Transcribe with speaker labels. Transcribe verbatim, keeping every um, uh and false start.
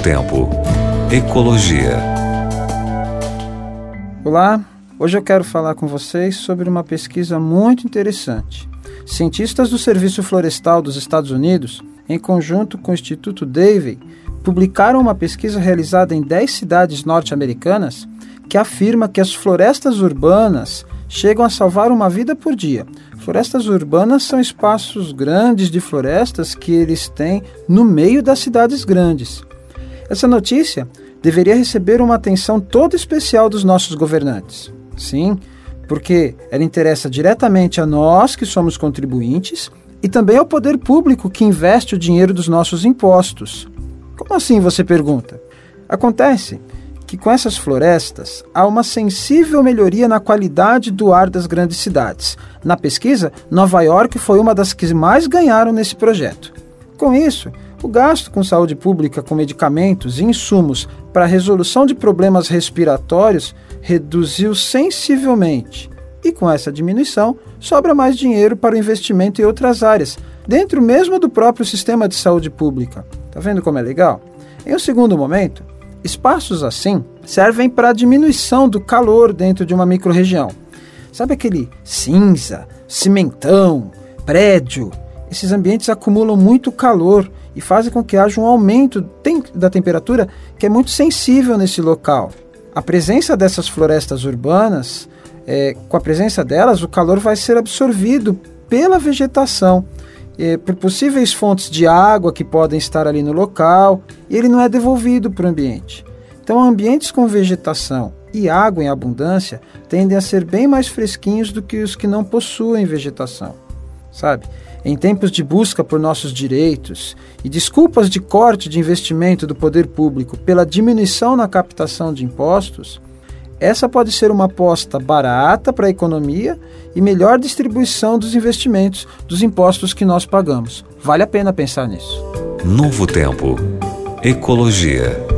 Speaker 1: Tempo. Ecologia.
Speaker 2: Olá, hoje eu quero falar com vocês sobre uma pesquisa muito interessante. Cientistas do Serviço Florestal dos Estados Unidos, em conjunto com o Instituto Davey, publicaram uma pesquisa realizada em dez cidades norte-americanas que afirma que as florestas urbanas chegam a salvar uma vida por dia. Florestas urbanas são espaços grandes de florestas que eles têm no meio das cidades grandes. Essa notícia deveria receber uma atenção toda especial dos nossos governantes. Sim, porque ela interessa diretamente a nós que somos contribuintes e também ao poder público que investe o dinheiro dos nossos impostos. Como assim, você pergunta? Acontece que com essas florestas há uma sensível melhoria na qualidade do ar das grandes cidades. Na pesquisa, Nova York foi uma das que mais ganharam nesse projeto. Com isso, o gasto com saúde pública com medicamentos e insumos para a resolução de problemas respiratórios reduziu sensivelmente. E com essa diminuição, sobra mais dinheiro para o investimento em outras áreas, dentro mesmo do próprio sistema de saúde pública. Tá vendo como é legal? Em um segundo momento, espaços assim servem para a diminuição do calor dentro de uma microrregião. Sabe aquele cinza, cimentão, prédio? Esses ambientes acumulam muito calor e fazem com que haja um aumento da temperatura que é muito sensível nesse local. A presença dessas florestas urbanas, é, com a presença delas, o calor vai ser absorvido pela vegetação, é, por possíveis fontes de água que podem estar ali no local, e ele não é devolvido para o ambiente. Então, ambientes com vegetação e água em abundância tendem a ser bem mais fresquinhos do que os que não possuem vegetação, sabe? Em tempos de busca por nossos direitos e desculpas de corte de investimento do poder público pela diminuição na captação de impostos, essa pode ser uma aposta barata para a economia e melhor distribuição dos investimentos dos impostos que nós pagamos. Vale a pena pensar nisso.
Speaker 1: Novo Tempo. Ecologia.